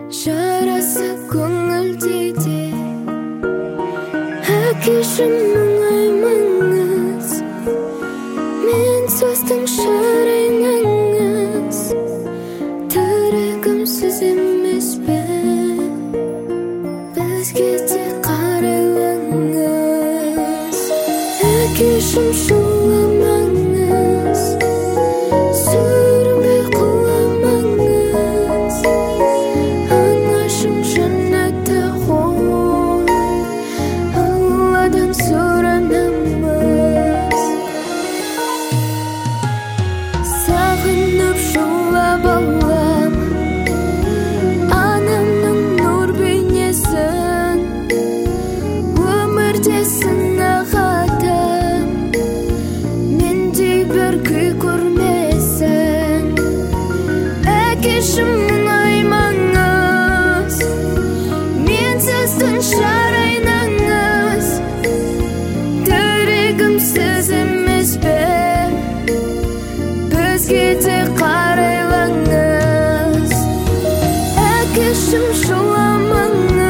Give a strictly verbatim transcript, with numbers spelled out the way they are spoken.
жарасы көңілдейде әкешім мұңаймаңыз мен сөздің шарайнаңыз тірегім сіз емес пе бізге де қарайлаңыз әкешім жыламаңыз сүрінбей құламаңыз анашым жәннаты ғой алладан сұранамыз сағынып жылап алам анамның нұр бейнесін өмірде сынағатым мендей бір күй көрмесін әкешім мұңаймаңыз мен сіздің жарайнаңыз тірегім сіз емес пе бізге де қарайлаңыз әкешім жыламаңыз